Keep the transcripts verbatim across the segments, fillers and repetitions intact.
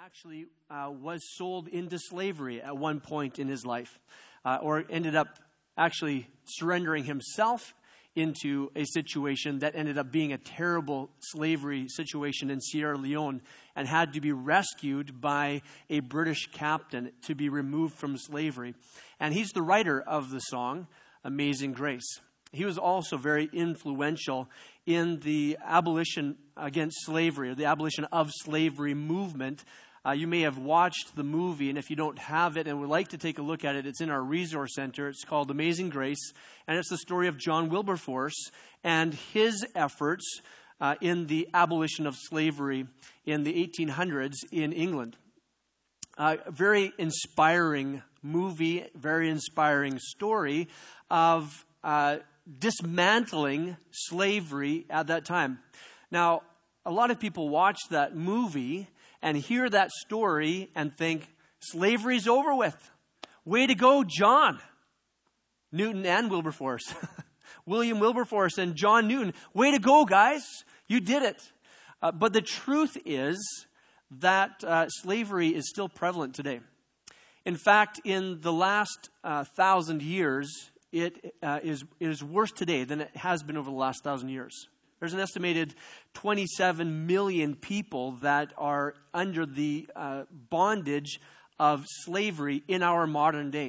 actually uh, was sold into slavery at one point in his life, uh, or ended up actually surrendering himself into a situation that ended up being a terrible slavery situation in Sierra Leone, and had to be rescued by a British captain to be removed from slavery. And he's the writer of the song, Amazing Grace. He was also very influential in the abolition against slavery, or the abolition of slavery movement. Uh, you may have watched the movie, and if you don't have it and would like to take a look at it, it's in our resource center. It's called Amazing Grace, and it's the story of John Wilberforce and his efforts uh, in the abolition of slavery in the eighteen hundreds in England. Uh, very inspiring movie, very inspiring story of uh, dismantling slavery at that time. Now, a lot of people watch that movie and hear that story and think, slavery's over with. Way to go, John. Newton and Wilberforce. William Wilberforce and John Newton. Way to go, guys. You did it. Uh, but the truth is that uh, slavery is still prevalent today. In fact, in the last uh, thousand years, it uh, is, it is worse today than it has been over the last thousand years. There's an estimated twenty-seven million people that are under the uh, bondage of slavery in our modern day.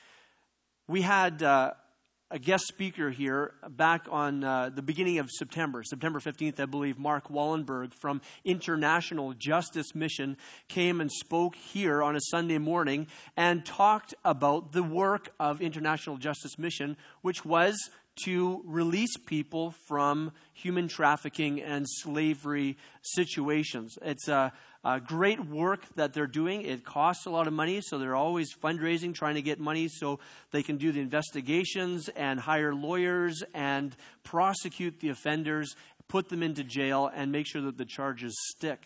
We had uh, a guest speaker here back on uh, the beginning of September, September fifteenth, I believe. Mark Wallenberg from International Justice Mission came and spoke here on a Sunday morning and talked about the work of International Justice Mission, which was to release people from human trafficking and slavery situations. It's a, a great work that they're doing. It costs a lot of money, so they're always fundraising, trying to get money so they can do the investigations and hire lawyers and prosecute the offenders, put them into jail, and make sure that the charges stick.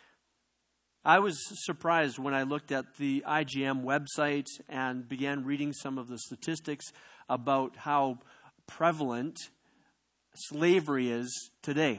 I was surprised when I looked at the I G M website and began reading some of the statistics about how prevalent slavery is today.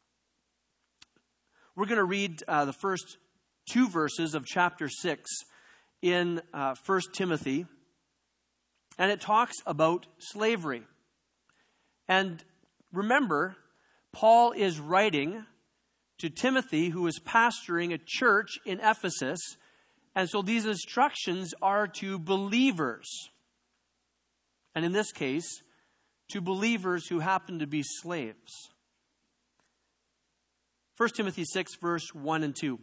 We're going to read uh, the first two verses of chapter six in uh, First Timothy, and it talks about slavery. And remember, Paul is writing to Timothy, who is pastoring a church in Ephesus, and so these instructions are to believers. And in this case, to believers who happen to be slaves. First Timothy six, verse one and two.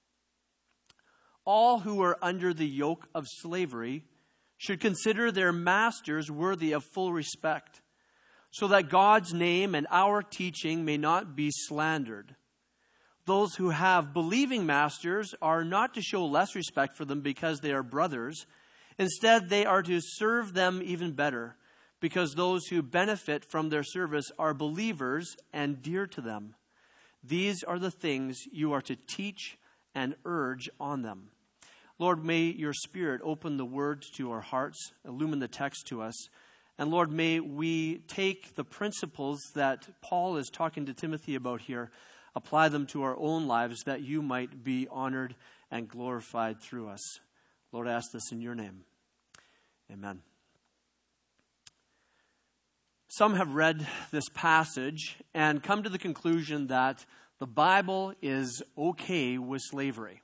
All who are under the yoke of slavery should consider their masters worthy of full respect, so that God's name and our teaching may not be slandered. Those who have believing masters are not to show less respect for them because they are brothers. Instead, they are to serve them even better, because those who benefit from their service are believers and dear to them. These are the things you are to teach and urge on them. Lord, may your Spirit open the word to our hearts, illumine the text to us. And Lord, may we take the principles that Paul is talking to Timothy about here, apply them to our own lives, that you might be honored and glorified through us. Lord, I ask this in your name. Amen. Some have read this passage and come to the conclusion that the Bible is okay with slavery.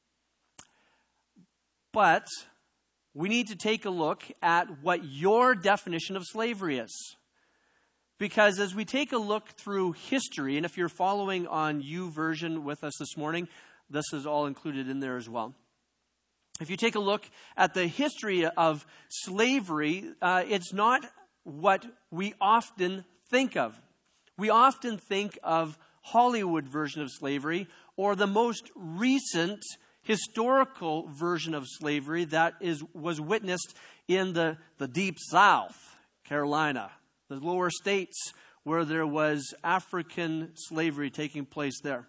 But we need to take a look at what your definition of slavery is. Because as we take a look through history, and if you're following on YouVersion with us this morning, this is all included in there as well. If you take a look at the history of slavery, uh, it's not what we often think of. We often think of Hollywood version of slavery, or the most recent historical version of slavery that is was witnessed in the, the deep South, Carolina, the lower states, where there was African slavery taking place there.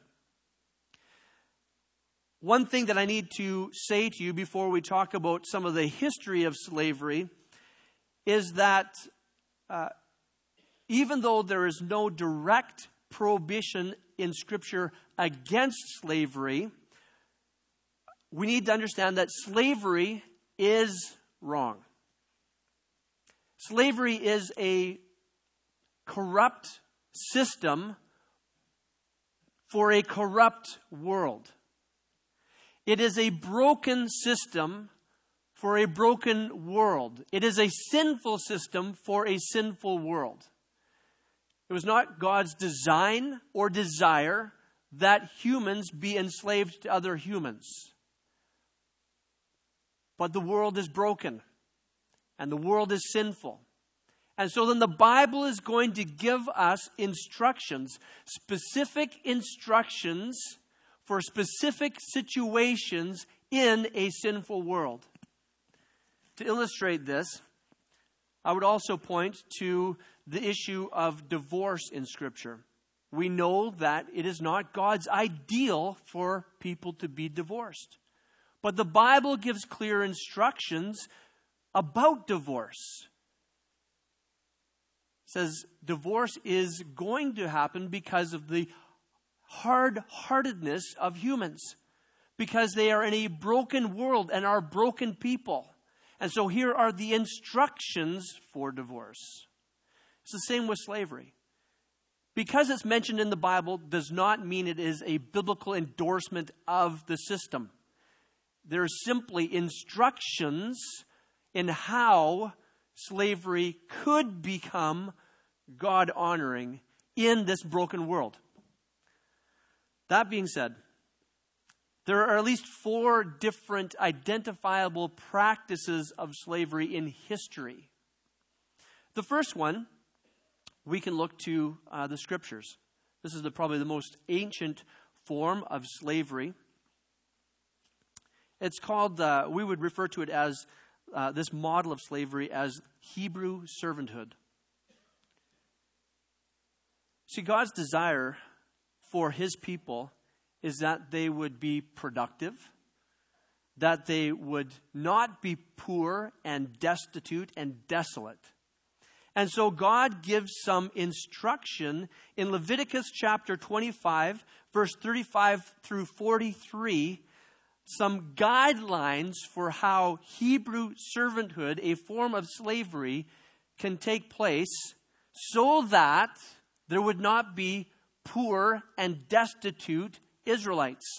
One thing that I need to say to you before we talk about some of the history of slavery is that Uh, even though there is no direct prohibition in Scripture against slavery, we need to understand that slavery is wrong. Slavery is a corrupt system for a corrupt world. It is a broken system for a broken world. It is a sinful system for a sinful world. It was not God's design or desire that humans be enslaved to other humans. But the world is broken, and the world is sinful. And so then the Bible is going to give us instructions, specific instructions for specific situations in a sinful world. To illustrate this, I would also point to the issue of divorce in Scripture. We know that it is not God's ideal for people to be divorced. But the Bible gives clear instructions about divorce. It says divorce is going to happen because of the hard-heartedness of humans, because they are in a broken world and are broken people. And so here are the instructions for divorce. It's the same with slavery. Because it's mentioned in the Bible does not mean it is a biblical endorsement of the system. There are simply instructions in how slavery could become God-honoring in this broken world. That being said, there are at least four different identifiable practices of slavery in history. The first one, we can look to uh, the Scriptures. This is the, probably the most ancient form of slavery. It's called, uh, we would refer to it as, uh, this model of slavery as Hebrew servanthood. See, God's desire for His people is that they would be productive, that they would not be poor and destitute and desolate. And so God gives some instruction in Leviticus chapter twenty-five, verse thirty-five through forty-three, some guidelines for how Hebrew servanthood, a form of slavery, can take place so that there would not be poor and destitute Israelites.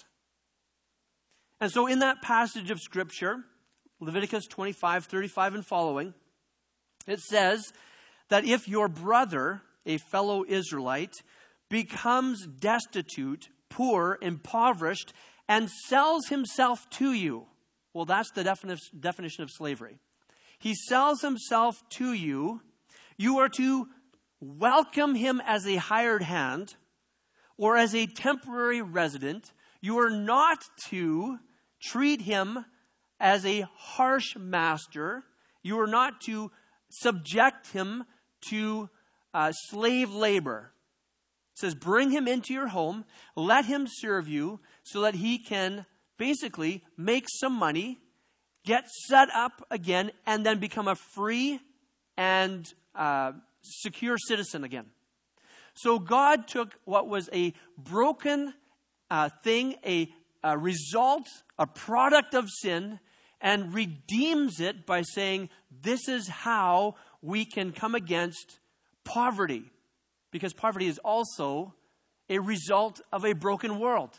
And so in that passage of Scripture, Leviticus twenty-five, thirty-five and following, it says that if your brother, a fellow Israelite, becomes destitute, poor, impoverished, and sells himself to you, well, that's the defini- definition of slavery. He sells himself to you, you are to welcome him as a hired hand or as a temporary resident. You are not to treat him as a harsh master. You are not to subject him to uh, slave labor. It says, bring him into your home, let him serve you so that he can basically make some money, get set up again, and then become a free and uh, secure citizen again. So God took what was a broken uh, thing, a, a result, a product of sin, and redeems it by saying, this is how we can come against poverty. Because poverty is also a result of a broken world.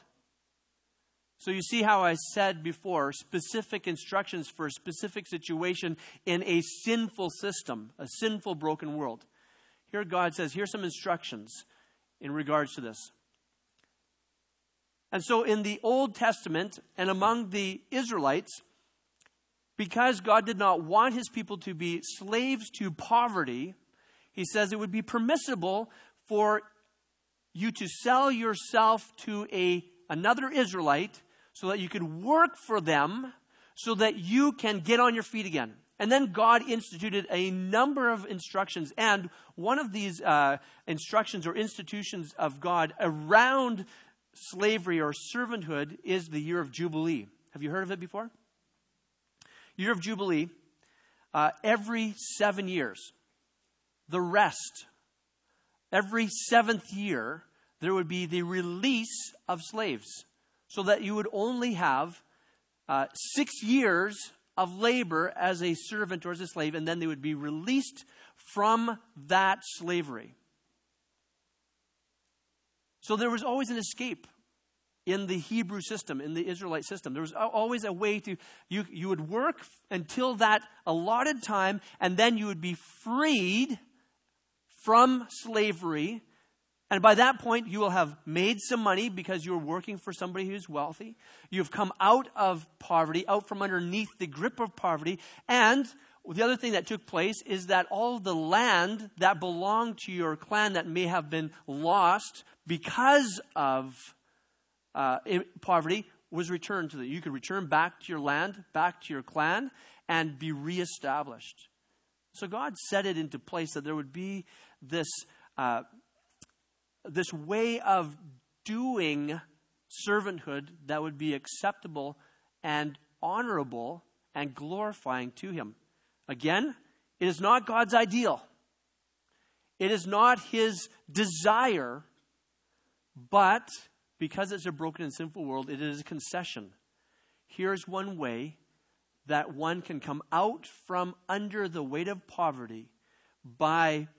So you see how I said before, specific instructions for a specific situation in a sinful system, a sinful, broken world. Here God says, here's some instructions in regards to this. And so in the Old Testament and among the Israelites, because God did not want His people to be slaves to poverty, He says it would be permissible for you to sell yourself to a another Israelite so that you could work for them so that you can get on your feet again. And then God instituted a number of instructions. And one of these uh, instructions or institutions of God around slavery or servanthood is the year of Jubilee. Have you heard of it before? Year of Jubilee, uh, every seven years. The rest, every seventh year, there would be the release of slaves so that you would only have uh, six years of labor as a servant or as a slave, and then they would be released from that slavery. So there was always an escape in the Hebrew system, in the Israelite system. There was always a way to, you, you would work until that allotted time, and then you would be freed from slavery. And by that point, you will have made some money because you're working for somebody who's wealthy. You've come out of poverty, out from underneath the grip of poverty. And the other thing that took place is that all the land that belonged to your clan that may have been lost because of uh, poverty was returned to the, you could return back to your land, back to your clan, and be reestablished. So God set it into place that there would be this uh, this way of doing servanthood that would be acceptable and honorable and glorifying to him. Again, it is not God's ideal. It is not his desire, but because it's a broken and sinful world, it is a concession. Here's one way that one can come out from under the weight of poverty by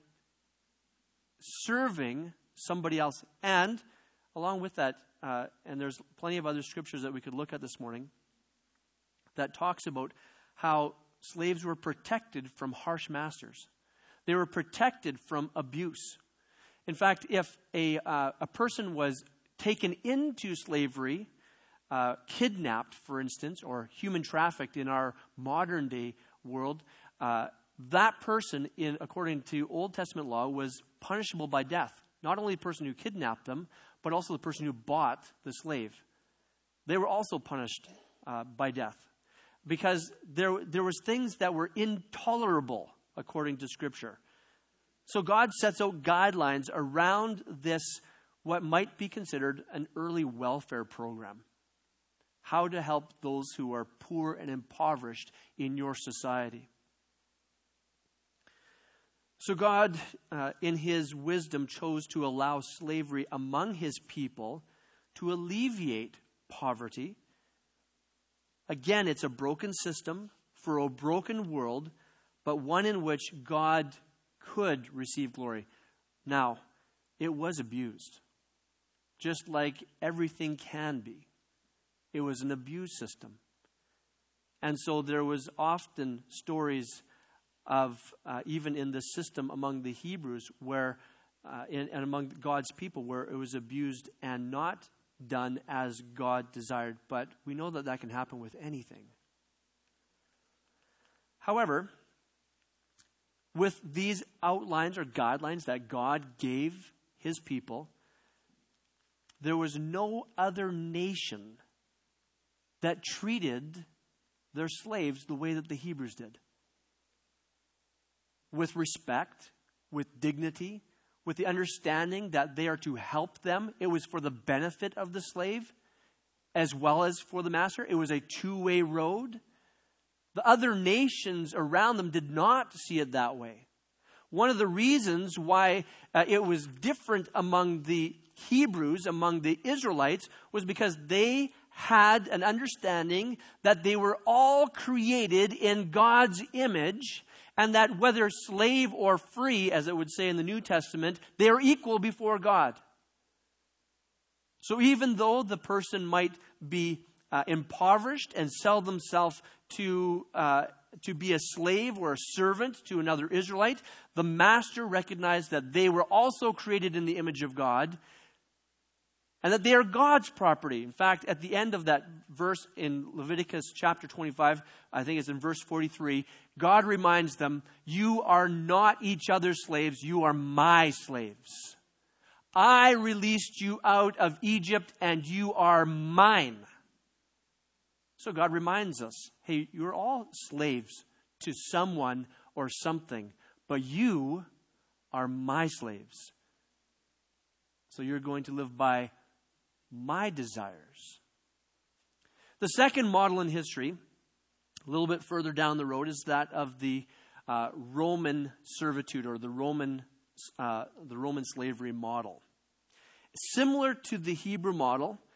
serving somebody else. And along with that, uh, and there's plenty of other scriptures that we could look at this morning that talks about how slaves were protected from harsh masters. They were protected from abuse. In fact, if a uh, a person was taken into slavery, uh, kidnapped, for instance, or human trafficked in our modern day world, uh, that person, in according to Old Testament law, was punishable by death. Not only the person who kidnapped them, but also the person who bought the slave. They were also punished uh, by death. Because there, there was things that were intolerable according to Scripture. So God sets out guidelines around this, what might be considered an early welfare program. How to help those who are poor and impoverished in your society. So God, uh, in his wisdom, chose to allow slavery among his people to alleviate poverty. Again, it's a broken system for a broken world, but one in which God could receive glory. Now, it was abused, just like everything can be. It was an abuse system. And so there was often stories of, uh, even in the system among the Hebrews, where, uh, in, and among God's people, where it was abused and not done as God desired. But we know that that can happen with anything. However, with these outlines or guidelines that God gave his people, there was no other nation that treated their slaves the way that the Hebrews did. With respect, with dignity, with the understanding that they are to help them. It was for the benefit of the slave as well as for the master. It was a two-way road. The other nations around them did not see it that way. One of the reasons why uh, it was different among the Hebrews, among the Israelites, was because they had an understanding that they were all created in God's image, and that whether slave or free, as it would say in the New Testament, they are equal before God. So even though the person might be uh, impoverished and sell themselves to uh, to be a slave or a servant to another Israelite, the master recognized that they were also created in the image of God, and that they are God's property. In fact, at the end of that verse in Leviticus chapter twenty-five, I think it's in verse forty-three, God reminds them, you are not each other's slaves, you are my slaves. I released you out of Egypt and you are mine. So God reminds us, hey, you're all slaves to someone or something, but you are my slaves. So you're going to live by my desires. The second model in history, a little bit further down the road, is that of the uh, Roman servitude or the Roman uh, the Roman slavery model. Similar to the Hebrew model,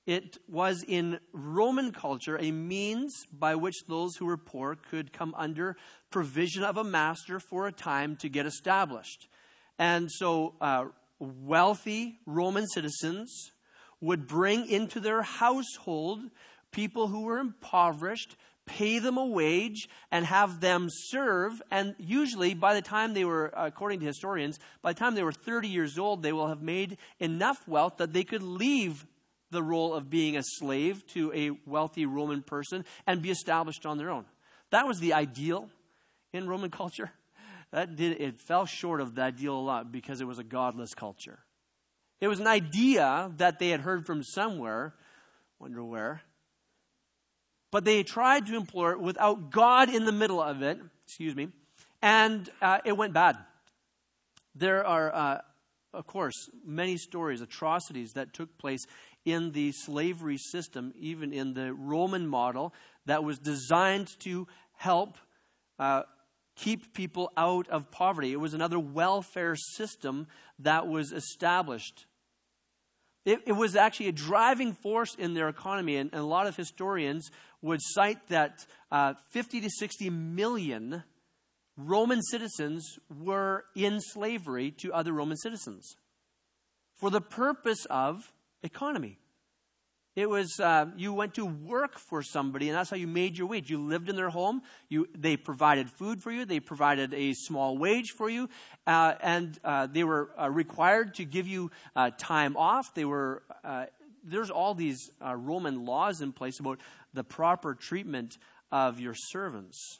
It was in Roman culture a means by which those who were poor could come under provision of a master for a time to get established. And so uh, wealthy Roman citizens would bring into their household people who were impoverished, pay them a wage, and have them serve. And usually by the time they were, according to historians, by the time they were thirty years old, they will have made enough wealth that they could leave the role of being a slave to a wealthy Roman person and be established on their own. That was the ideal in Roman culture. That did, it fell short of the ideal a lot because it was a godless culture. It was an idea that they had heard from somewhere, wonder where, but they tried to employ it without God in the middle of it, excuse me, and uh, it went bad. There are, uh, of course, many stories, atrocities that took place in the slavery system, even in the Roman model, that was designed to help uh, keep people out of poverty. It was another welfare system that was established. It, it was actually a driving force in their economy, and, and a lot of historians would cite that uh, fifty to sixty million Roman citizens were in slavery to other Roman citizens for the purpose of economy. It was, uh, you went to work for somebody, and that's how you made your wage. You lived in their home. You, they provided food for you. They provided a small wage for you. Uh, and uh, they were uh, required to give you uh, time off. They were, uh, there's all these uh, Roman laws in place about the proper treatment of your servants.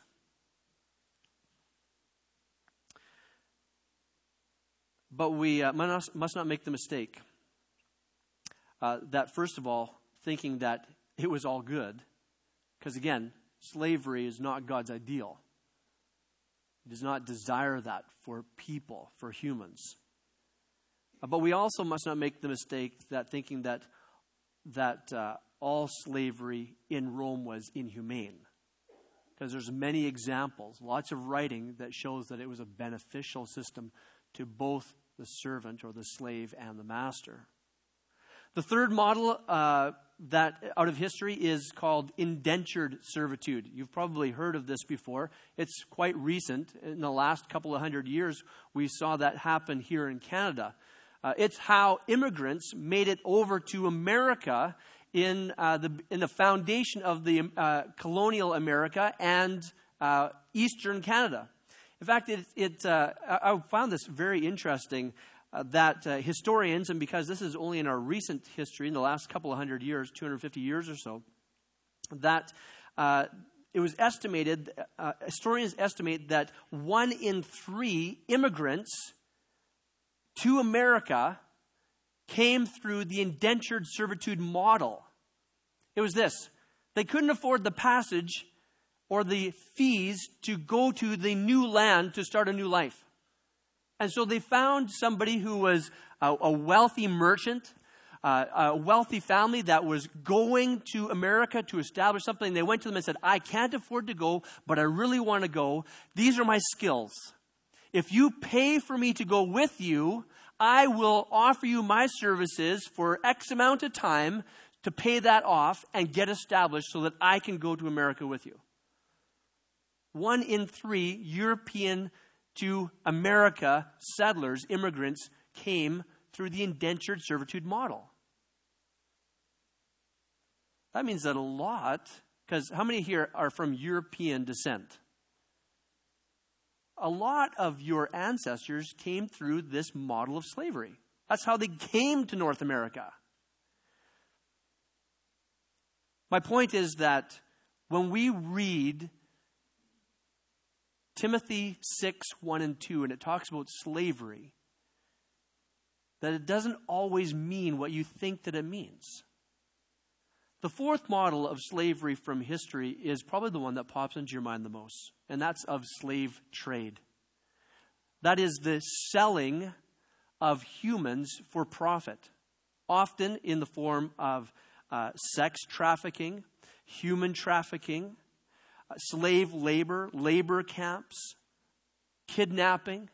But we uh, must, must not make the mistake uh, that, first of all, thinking that it was all good. Because again, slavery is not God's ideal. He does not desire that for people, for humans. Uh, but we also must not make the mistake that thinking that, that uh, all slavery in Rome was inhumane. Because there's many examples, lots of writing that shows that it was a beneficial system to both the servant or the slave and the master. The third model uh, that out of history is called indentured servitude. You've probably heard of this before. It's quite recent. In the last couple of hundred years, we saw that happen here in Canada. Uh, it's how immigrants made it over to America in uh, the in the foundation of the uh, colonial America and uh, Eastern Canada. In fact, it, it uh, I found this very interesting. Uh, that uh, historians, and because this is only in our recent history, in the last couple of hundred years, two hundred fifty years or so, that uh, it was estimated, uh, historians estimate that one in three immigrants to America came through the indentured servitude model. It was this: they couldn't afford the passage or the fees to go to the new land to start a new life. And so they found somebody who was a, a wealthy merchant, uh, a wealthy family that was going to America to establish something. They went to them and said, I can't afford to go, but I really want to go. These are my skills. If you pay for me to go with you, I will offer you my services for X amount of time to pay that off and get established so that I can go to America with you. One in three European to America, settlers, immigrants, came through the indentured servitude model. That means that a lot, because how many here are from European descent? A lot of your ancestors came through this model of slavery. That's how they came to North America. My point is that when we read Timothy six, one and two, and it talks about slavery, that it doesn't always mean what you think that it means. The fourth model of slavery from history is probably the one that pops into your mind the most, and that's of slave trade. That is the selling of humans for profit, often in the form of uh, sex trafficking, human trafficking, slave labor, labor camps, kidnapping.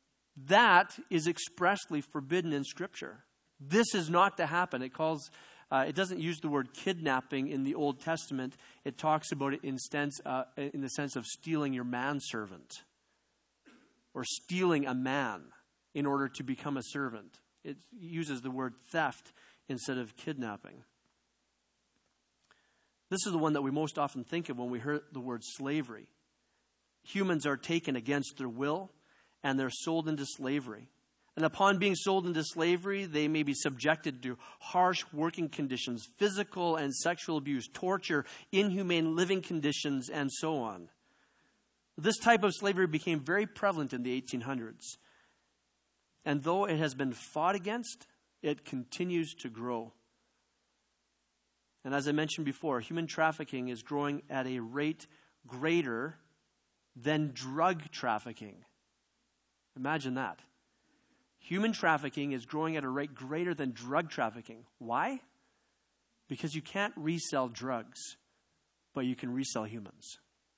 That is expressly forbidden in Scripture. This is not to happen. It calls Uh, it doesn't use the word kidnapping in the Old Testament. It talks about it in, sense, uh, in the sense of stealing your manservant or stealing a man in order to become a servant. It uses the word theft instead of kidnapping. This is the one that we most often think of when we hear the word slavery. Humans are taken against their will and they're sold into slavery. And upon being sold into slavery, they may be subjected to harsh working conditions, physical and sexual abuse, torture, inhumane living conditions, and so on. This type of slavery became very prevalent in the eighteen hundreds. And though it has been fought against, it continues to grow. And as I mentioned before, human trafficking is growing at a rate greater than drug trafficking. Imagine that. Human trafficking is growing at a rate greater than drug trafficking. Why? Because you can't resell drugs, but you can resell humans.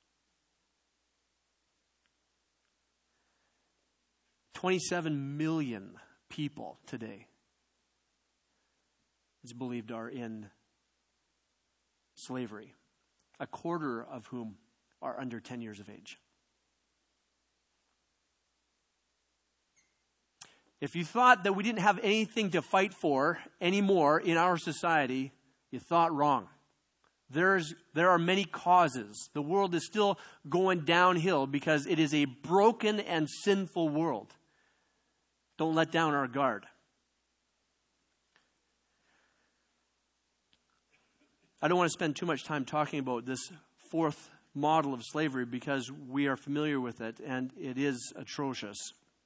twenty-seven million people today, it's believed, are in slavery, a quarter of whom are under ten years of age. If you thought that we didn't have anything to fight for anymore in our society, you thought wrong. There's, there are many causes. The world is still going downhill because it is a broken and sinful world. Don't let down our guard. I don't want to spend too much time talking about this fourth model of slavery because we are familiar with it and it is atrocious.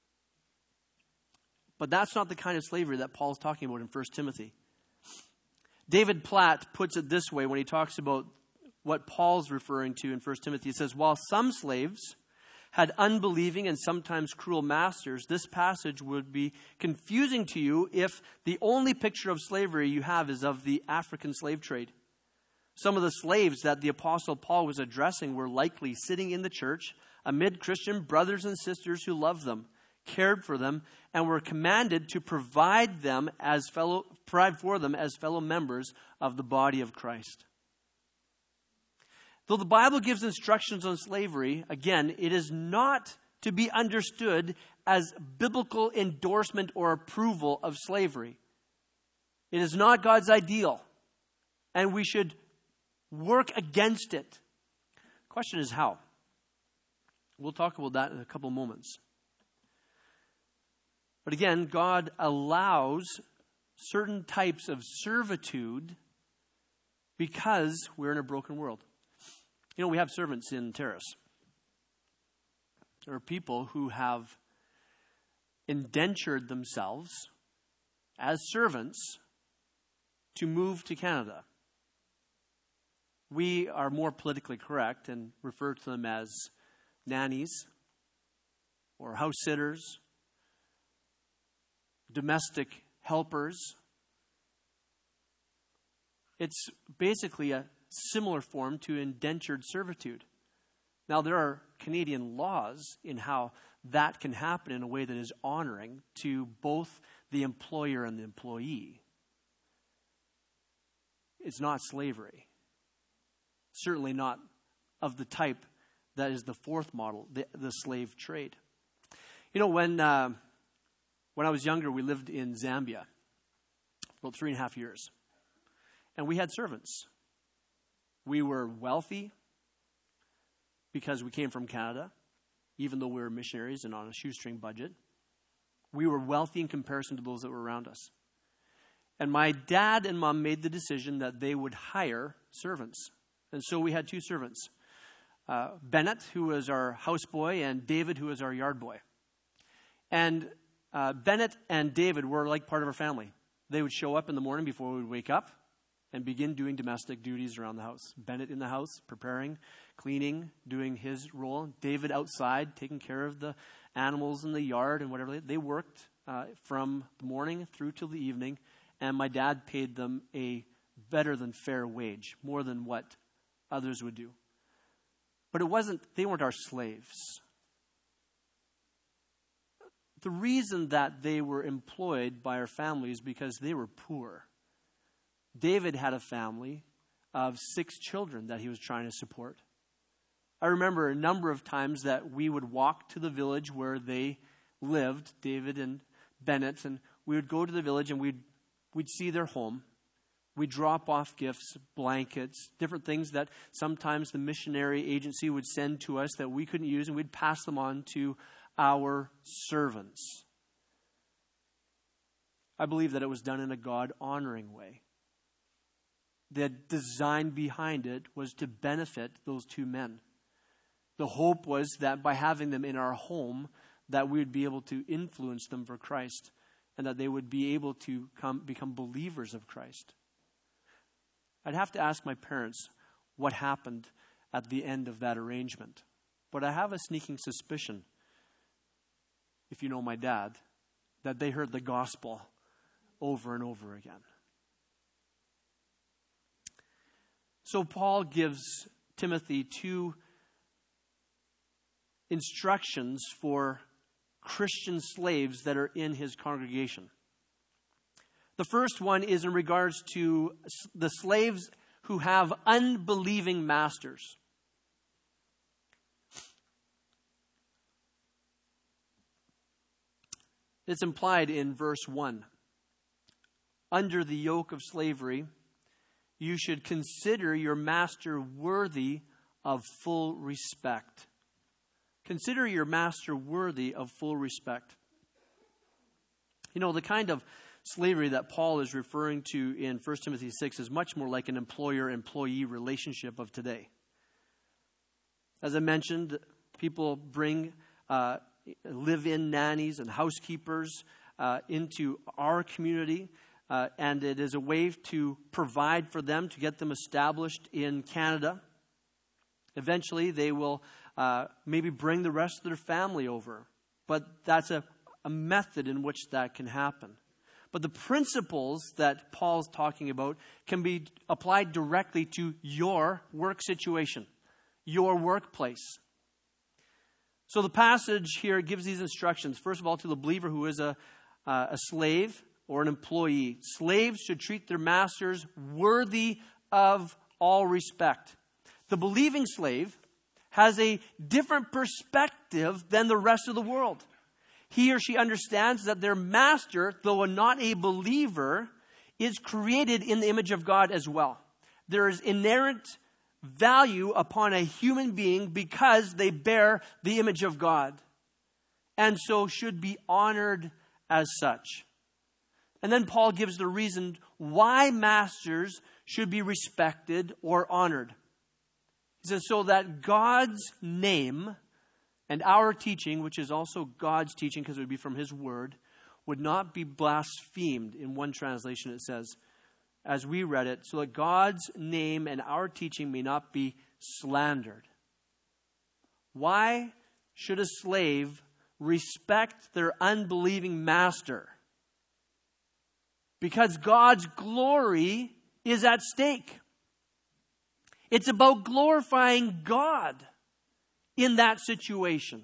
But that's not the kind of slavery that Paul's talking about in First Timothy. David Platt puts it this way when he talks about what Paul's referring to in First Timothy. He says, while some slaves had unbelieving and sometimes cruel masters, this passage would be confusing to you if the only picture of slavery you have is of the African slave trade. Some of the slaves that the Apostle Paul was addressing were likely sitting in the church amid Christian brothers and sisters who loved them, cared for them, and were commanded to provide them as fellow, provide for them as fellow members of the body of Christ. Though the Bible gives instructions on slavery, again, it is not to be understood as biblical endorsement or approval of slavery. It is not God's ideal, and we should work against it. The question is how. We'll talk about that in a couple moments. But again, God allows certain types of servitude because we're in a broken world. You know, we have servants in Terrace. There are people who have indentured themselves as servants to move to Canada. We are more politically correct and refer to them as nannies or house sitters, domestic helpers. It's basically a similar form to indentured servitude. Now, there are Canadian laws in how that can happen in a way that is honoring to both the employer and the employee. It's not slavery. Certainly not of the type that is the fourth model, the, the slave trade. You know, when uh, when I was younger, we lived in Zambia for about three and a half years. And we had servants. We were wealthy because we came from Canada, even though we were missionaries and on a shoestring budget. We were wealthy in comparison to those that were around us. And my dad and mom made the decision that they would hire servants. And so we had two servants, uh, Bennett, who was our houseboy, and David, who was our yard boy. And uh, Bennett and David were like part of our family. They would show up in the morning before we would wake up and begin doing domestic duties around the house. Bennett in the house, preparing, cleaning, doing his role. David outside, taking care of the animals in the yard and whatever. They worked uh, from the morning through till the evening, and my dad paid them a better than fair wage, more than what others would do. But it wasn't, they weren't our slaves. The reason that they were employed by our family is because they were poor. David had a family of six children that he was trying to support. I remember a number of times that we would walk to the village where they lived, David and Bennett, and we would go to the village and we'd, we'd see their home. We'd drop off gifts, blankets, different things that sometimes the missionary agency would send to us that we couldn't use, and we'd pass them on to our servants. I believe that it was done in a God-honoring way. The design behind it was to benefit those two men. The hope was that by having them in our home, that we would be able to influence them for Christ, and that they would be able to come, become believers of Christ. I'd have to ask my parents what happened at the end of that arrangement. But I have a sneaking suspicion, if you know my dad, that they heard the gospel over and over again. So Paul gives Timothy two instructions for Christian slaves that are in his congregation. The first one is in regards to the slaves who have unbelieving masters. It's implied in verse one. Under the yoke of slavery, you should consider your master worthy of full respect. Consider your master worthy of full respect. You know, the kind of slavery that Paul is referring to in First Timothy six is much more like an employer-employee relationship of today. As I mentioned, people bring uh, live-in nannies and housekeepers uh, into our community, uh, and it is a way to provide for them, to get them established in Canada. Eventually, they will uh, maybe bring the rest of their family over, but that's a, a method in which that can happen. But the principles that Paul's talking about can be applied directly to your work situation, your workplace. So the passage here gives these instructions. First of all, to the believer who is a, uh, a slave or an employee. Slaves should treat their masters worthy of all respect. The believing slave has a different perspective than the rest of the world. He or she understands that their master, though not a believer, is created in the image of God as well. There is inherent value upon a human being because they bear the image of God, and so should be honored as such. And then Paul gives the reason why masters should be respected or honored. He says, so that God's name and our teaching, which is also God's teaching because it would be from His Word, would not be blasphemed. In one translation it says, as we read it, so that God's name and our teaching may not be slandered. Why should a slave respect their unbelieving master? Because God's glory is at stake. It's about glorifying God in that situation.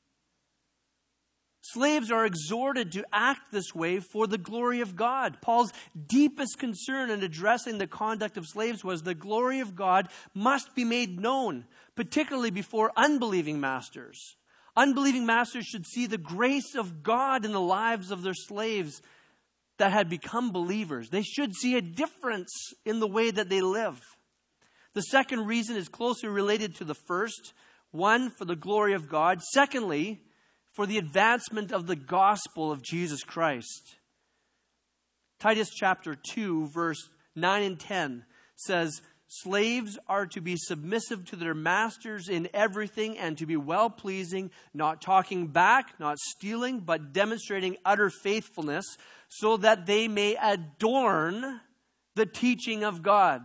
Slaves are exhorted to act this way for the glory of God. Paul's deepest concern in addressing the conduct of slaves was the glory of God must be made known, particularly before unbelieving masters. Unbelieving masters should see the grace of God in the lives of their slaves that had become believers. They should see a difference in the way that they live. The second reason is closely related to the first. One, for the glory of God. Secondly, for the advancement of the gospel of Jesus Christ. Titus chapter two, verse nine and ten says, slaves are to be submissive to their masters in everything and to be well-pleasing, not talking back, not stealing, but demonstrating utter faithfulness, so that they may adorn the teaching of God.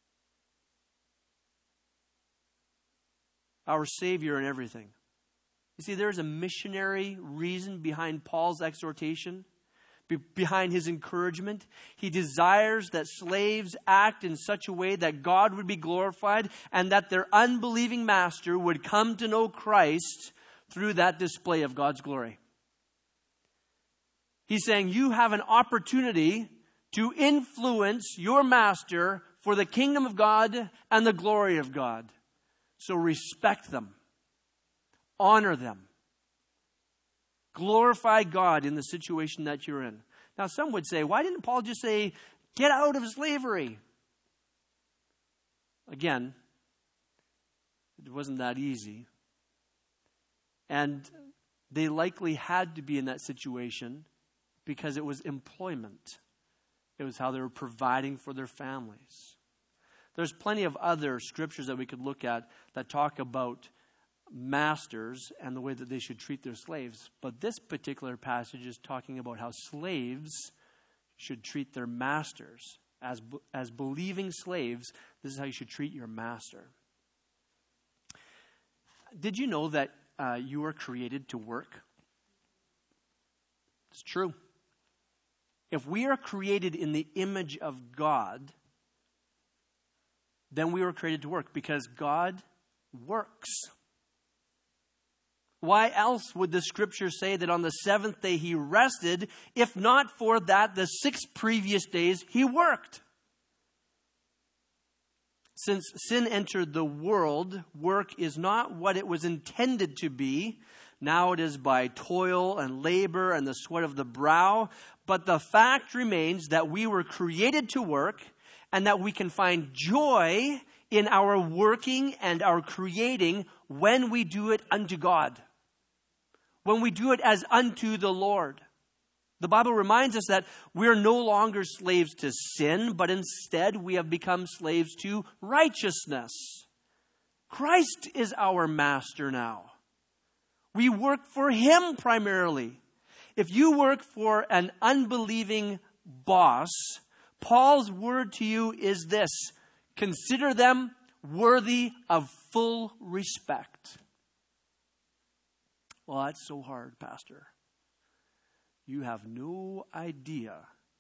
Our Savior in everything. You see, there's a missionary reason behind Paul's exhortation, be- behind his encouragement. He desires that slaves act in such a way that God would be glorified and that their unbelieving master would come to know Christ through that display of God's glory. He's saying you have an opportunity to influence your master for the kingdom of God and the glory of God. So respect them. Honor them. Glorify God in the situation that you're in. Now, some would say, why didn't Paul just say, get out of slavery? Again, it wasn't that easy. And they likely had to be in that situation because it was employment. It was how they were providing for their families. There's plenty of other scriptures that we could look at that talk about masters and the way that they should treat their slaves. But this particular passage is talking about how slaves should treat their masters. As, as believing slaves, this is how you should treat your master. Did you know that uh, you were created to work? It's true. If we are created in the image of God, then we were created to work because God works. Why else would the scripture say that on the seventh day he rested, if not for that, the six previous days he worked? Since sin entered the world, work is not what it was intended to be. Now it is by toil and labor and the sweat of the brow. But the fact remains that we were created to work and that we can find joy in our working and our creating when we do it unto God. When we do it as unto the Lord. The Bible reminds us that we are no longer slaves to sin, but instead we have become slaves to righteousness. Christ is our master now. We work for him primarily. If you work for an unbelieving boss, Paul's word to you is this: consider them worthy of full respect. Well, that's so hard, Pastor. You have no idea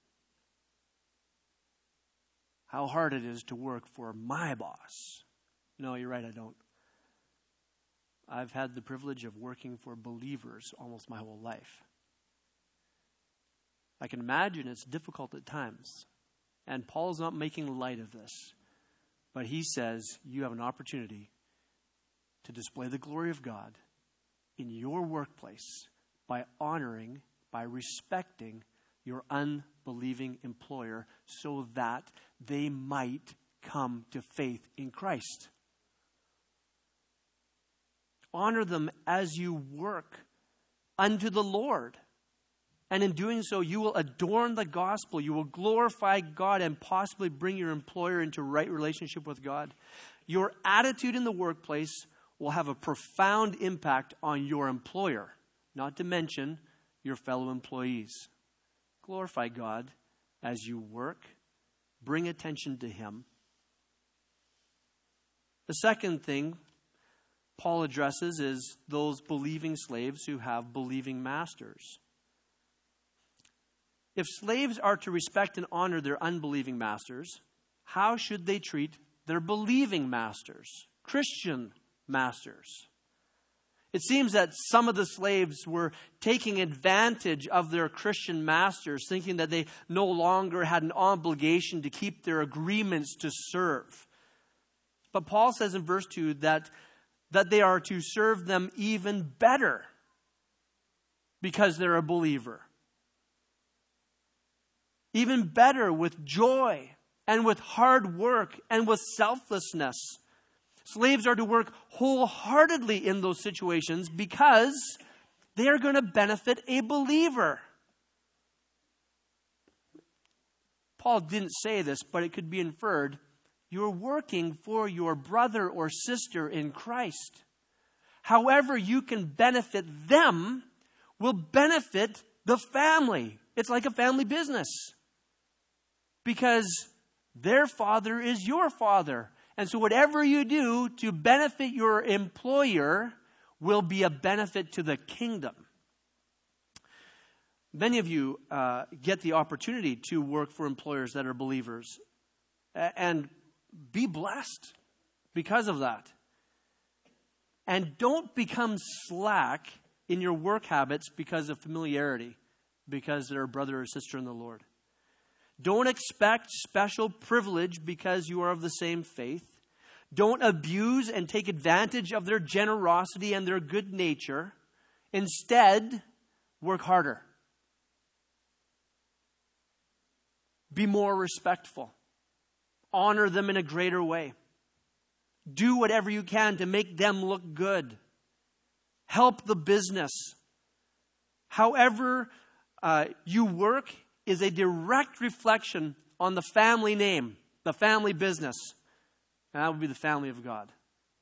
how hard it is to work for my boss. No, you're right, I don't. I've had the privilege of working for believers almost my whole life. I can imagine it's difficult at times. And Paul's not making light of this. But he says you have an opportunity to display the glory of God in your workplace by honoring, by respecting your unbelieving employer so that they might come to faith in Christ. Honor them as you work unto the Lord. And in doing so, you will adorn the gospel. You will glorify God and possibly bring your employer into right relationship with God. Your attitude in the workplace will have a profound impact on your employer, not to mention your fellow employees. Glorify God as you work. Bring attention to him. The second thing Paul addresses is those believing slaves who have believing masters. If slaves are to respect and honor their unbelieving masters, how should they treat their believing masters, Christian masters? It seems that some of the slaves were taking advantage of their Christian masters, thinking that they no longer had an obligation to keep their agreements to serve. But Paul says in verse two that, that they are to serve them even better because they're a believer. Even better with joy and with hard work and with selflessness. Slaves are to work wholeheartedly in those situations because they are going to benefit a believer. Paul didn't say this, but it could be inferred. You're working for your brother or sister in Christ. However you can benefit them will benefit the family. It's like a family business. Because their father is your father. And so whatever you do to benefit your employer will be a benefit to the kingdom. Many of you uh, get the opportunity to work for employers that are believers. And be blessed because of that. And don't become slack in your work habits because of familiarity, because they're a brother or sister in the Lord. Don't expect special privilege because you are of the same faith. Don't abuse and take advantage of their generosity and their good nature. Instead, work harder. Be more respectful. Honor them in a greater way. Do whatever you can to make them look good. Help the business. However uh, you work is a direct reflection on the family name, the family business. And that would be the family of God.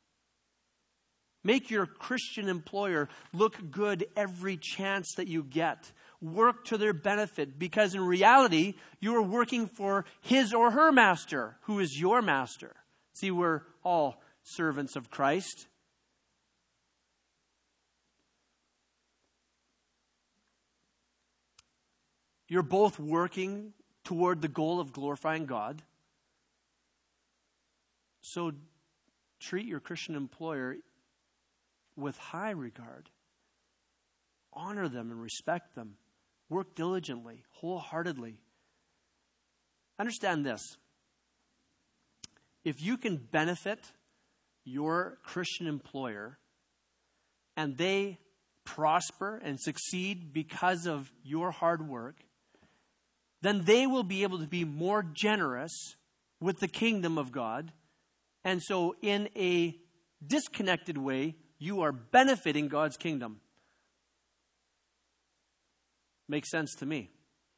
Make your Christian employer look good every chance that you get. Work to their benefit, because in reality, you are working for his or her master, who is your master. See, we're all servants of Christ. You're both working toward the goal of glorifying God. So treat your Christian employer with high regard. Honor them and respect them. Work diligently, wholeheartedly. Understand this. If you can benefit your Christian employer and they prosper and succeed because of your hard work, then they will be able to be more generous with the kingdom of God. And so in a disconnected way, you are benefiting God's kingdom. Makes sense to me.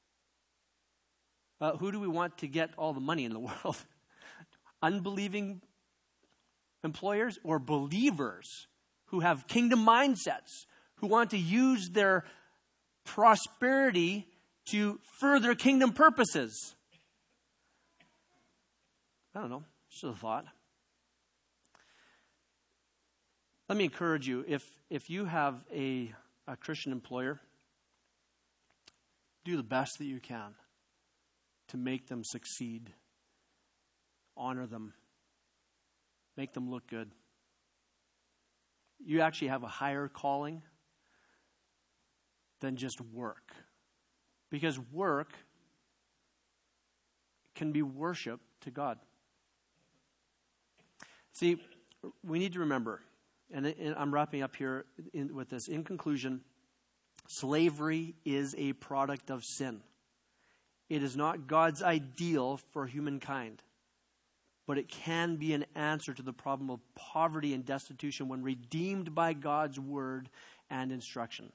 Uh, who do we want to get all the money in the world? Unbelieving employers or believers who have kingdom mindsets, who want to use their prosperity to further kingdom purposes? I don't know. Just a thought. Let me encourage you, if if you have a, a Christian employer, do the best that you can to make them succeed. Honor them. Make them look good. You actually have a higher calling than just work. Because work can be worship to God. See, we need to remember, and I'm wrapping up here in, with this. In conclusion, slavery is a product of sin. It is not God's ideal for humankind, but it can be an answer to the problem of poverty and destitution when redeemed by God's word and instruction.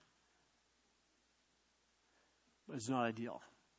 But it's not ideal.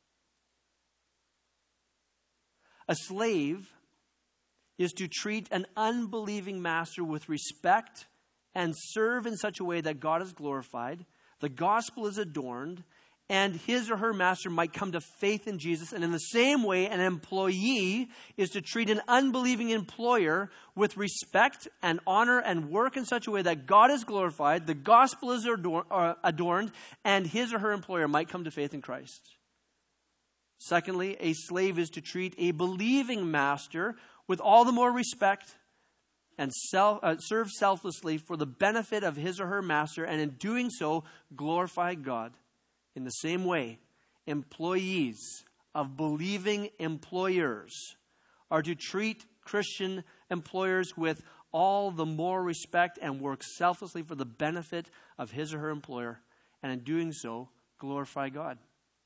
A slave is to treat an unbelieving master with respect and serve in such a way that God is glorified, the gospel is adorned, and his or her master might come to faith in Jesus. And in the same way, an employee is to treat an unbelieving employer with respect and honor and work in such a way that God is glorified, the gospel is adorned, and his or her employer might come to faith in Christ. Secondly, a slave is to treat a believing master with all the more respect and self, uh, serve selflessly for the benefit of his or her master, and in doing so, glorify God. In the same way, employees of believing employers are to treat Christian employers with all the more respect and work selflessly for the benefit of his or her employer, and in doing so, glorify God.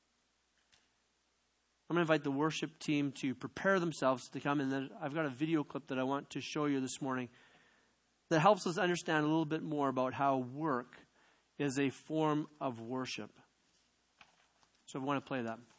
I'm going to invite the worship team to prepare themselves to come, and then I've got a video clip that I want to show you this morning that helps us understand a little bit more about how work is a form of worship. So I want to play that.